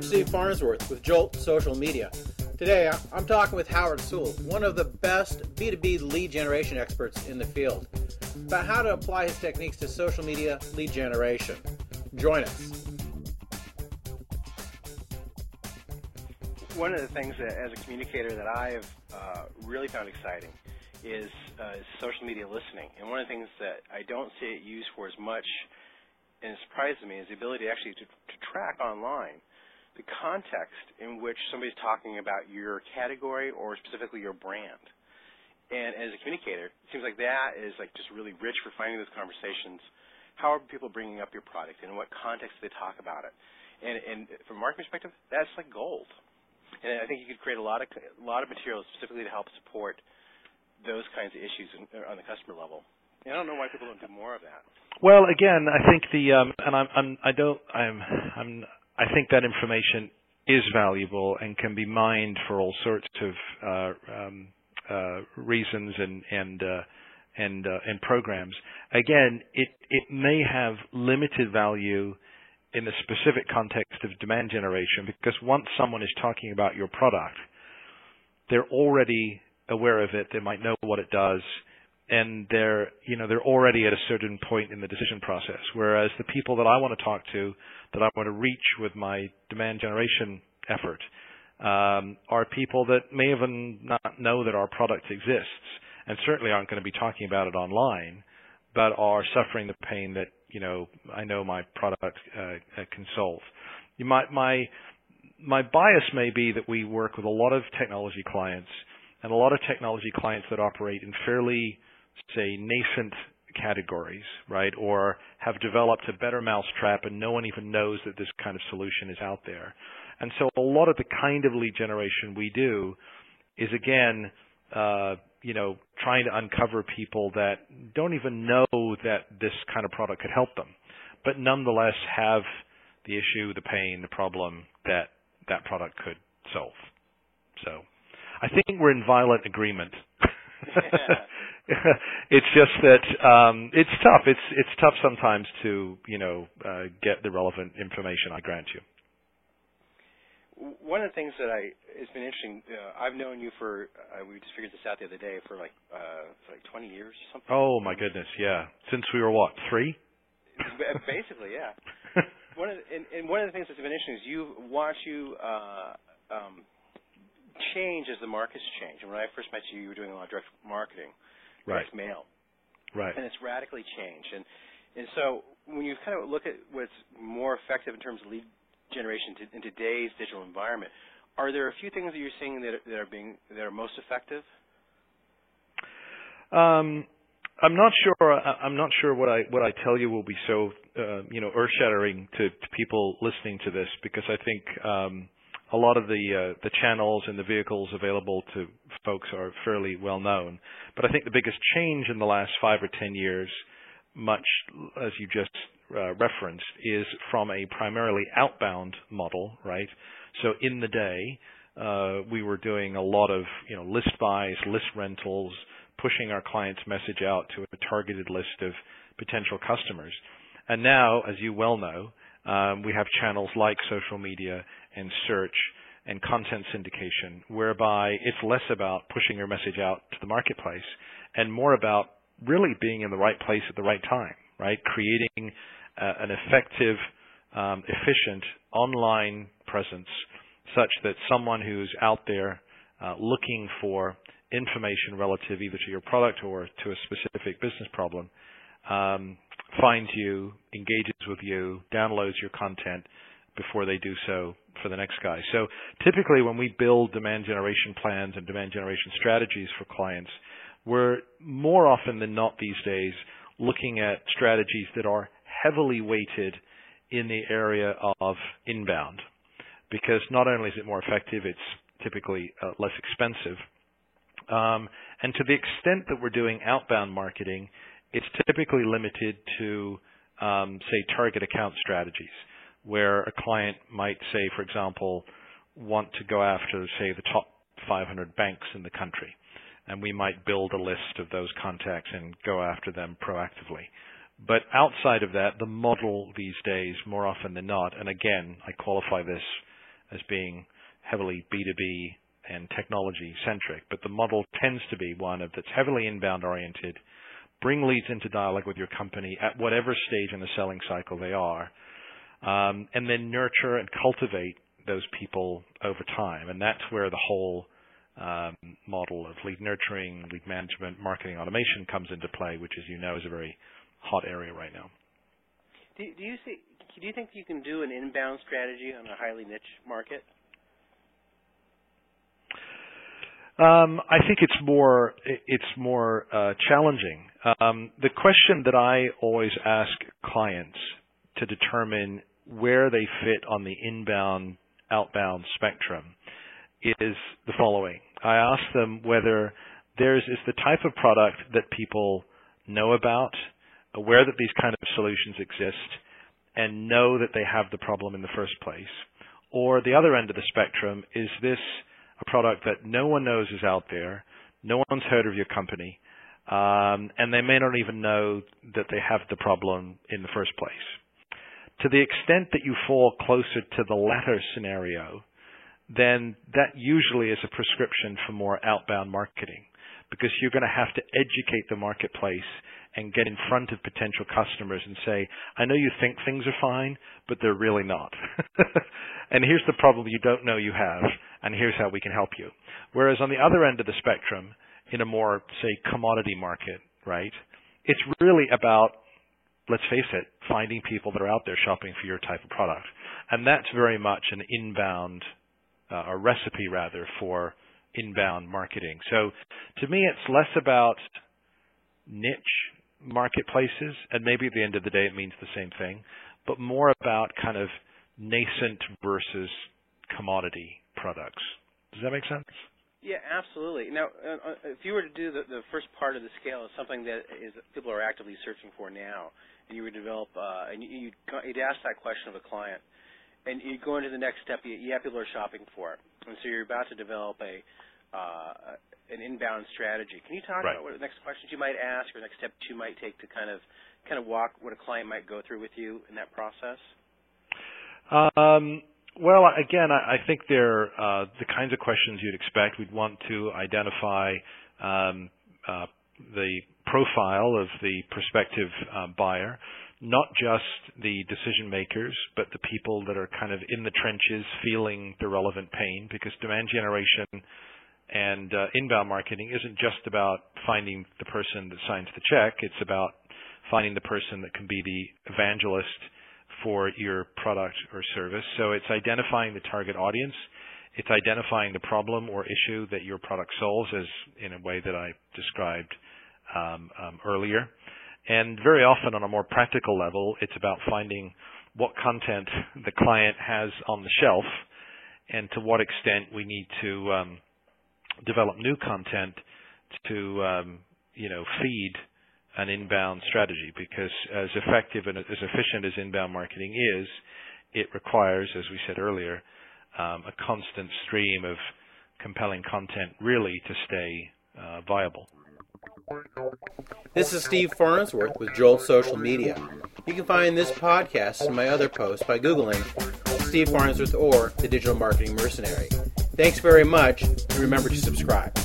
I'm Steve Farnsworth with Jolt Social Media. Today, I'm talking with Howard Sewell, one of the best B2B lead generation experts in the field, about how to apply his techniques to social media lead generation. Join us. One of the things that, as a communicator, that I have really found exciting is social media listening. And one of the things that I don't see it used for as much, and it surprises me, is the ability actually to track online the context in which somebody's talking about your category or specifically your brand. And as a communicator, it seems like that is like just really rich for finding those conversations. How are people bringing up your product, and in what context do they talk about it? And from a marketing perspective, that's like gold. And I think you could create a lot of materials specifically to help support those kinds of issues on the customer level. And I don't know why people don't do more of that. Well, again, I think I think that information is valuable and can be mined for all sorts of reasons and programs. Again, it may have limited value in the specific context of demand generation, because once someone is talking about your product, they're already aware of it. They might know what it does, and they're already at a certain point in the decision process. Whereas the people that I want to talk to, that I want to reach with my demand generation effort, are people that may even not know that our product exists, and certainly aren't going to be talking about it online, but are suffering the pain that I know my product can solve. My bias may be that we work with a lot of technology clients, and a lot of technology clients that operate in fairly, say, nascent categories, right, or have developed a better mousetrap and no one even knows that this kind of solution is out there. And so a lot of the kind of lead generation we do is, again, trying to uncover people that don't even know that this kind of product could help them, but nonetheless have the issue, the pain, the problem that that product could solve. So I think we're in violent agreement. It's just that it's tough. It's tough sometimes to get the relevant information, I grant you. One of the things that it's been interesting, I've known you for, we just figured this out the other day, for like 20 years or something. Oh, my goodness, yeah. Since we were, what, 3? Basically, yeah. One of the things that's been interesting is watch you change as the markets change. And when I first met you, you were doing a lot of direct marketing, direct mail. Right. And it's radically changed. And so when you kind of look at what's more effective in terms of lead generation in today's digital environment, are there a few things that you're seeing that are most effective? I'm not sure what I tell you will be so earth-shattering to people listening to this, because I think a lot of the channels and the vehicles available to folks are fairly well known. But I think the biggest change in the last 5 or 10 years, much as you just referenced, is from a primarily outbound model, right? So in the day, we were doing a lot of list buys, list rentals, pushing our client's message out to a targeted list of potential customers. And now, as you well know, we have channels like social media and search and content syndication, whereby it's less about pushing your message out to the marketplace and more about really being in the right place at the right time, right? Creating an effective, efficient online presence such that someone who's out there looking for information relative either to your product or to a specific business problem finds you, engages with you, downloads your content before they do so for the next guy. So typically when we build demand generation plans and demand generation strategies for clients, we're more often than not these days looking at strategies that are heavily weighted in the area of inbound, because not only is it more effective, it's typically less expensive. And to the extent that we're doing outbound marketing, it's typically limited to, say, target account strategies, where a client might say, for example, want to go after, say, the top 500 banks in the country. And we might build a list of those contacts and go after them proactively. But outside of that, the model these days, more often than not, and again, I qualify this as being heavily B2B and technology-centric, but the model tends to be one that's heavily inbound-oriented. Bring leads into dialogue with your company at whatever stage in the selling cycle they are, and then nurture and cultivate those people over time. And that's where the whole model of lead nurturing, lead management, marketing automation comes into play, which, as you know, is a very hot area right now. Do you think you can do an inbound strategy on a highly niche market? I think it's more challenging. The question that I always ask clients to determine where they fit on the inbound-outbound spectrum is the following. I ask them whether theirs is the type of product that people know about, aware that these kind of solutions exist, and know that they have the problem in the first place. Or the other end of the spectrum, is this a product that no one knows is out there, no one's heard of your company, and they may not even know that they have the problem in the first place. To the extent that you fall closer to the latter scenario, then that usually is a prescription for more outbound marketing, because you're going to have to educate the marketplace and get in front of potential customers and say, I know you think things are fine, but they're really not. And here's the problem you don't know you have, and here's how we can help you. Whereas on the other end of the spectrum, in a more, say, commodity market, right, it's really about, let's face it, finding people that are out there shopping for your type of product. And that's very much an inbound, a recipe rather, for inbound marketing. So to me, it's less about niche marketplaces, and maybe at the end of the day it means the same thing, but more about kind of nascent versus commodity products. Does that make sense? Yeah, absolutely. Now, if you were to do the first part of the scale, is something that people are actively searching for now, and you would develop, and you'd ask that question of a client, and you go into the next step. People are shopping for it, and so you're about to develop an inbound strategy. Can you talk about what the next questions you might ask, or next steps you might take to kind of walk what a client might go through with you in that process? Well, again, I think they're the kinds of questions you'd expect. We'd want to identify the profile of the prospective buyer, not just the decision makers, but the people that are kind of in the trenches feeling the relevant pain, because demand generation and inbound marketing isn't just about finding the person that signs the check. It's about finding the person that can be the evangelist for your product or service. So it's identifying the target audience. It's identifying the problem or issue that your product solves, as in a way that I described earlier. And very often on a more practical level, it's about finding what content the client has on the shelf and to what extent we need to develop new content to feed an inbound strategy, because as effective and as efficient as inbound marketing is, it requires, as we said earlier, a constant stream of compelling content really to stay viable. This is Steve Farnsworth with Jolt Social Media. You can find this podcast and my other posts by Googling Steve Farnsworth or The Digital Marketing Mercenary. Thanks very much, and remember to subscribe.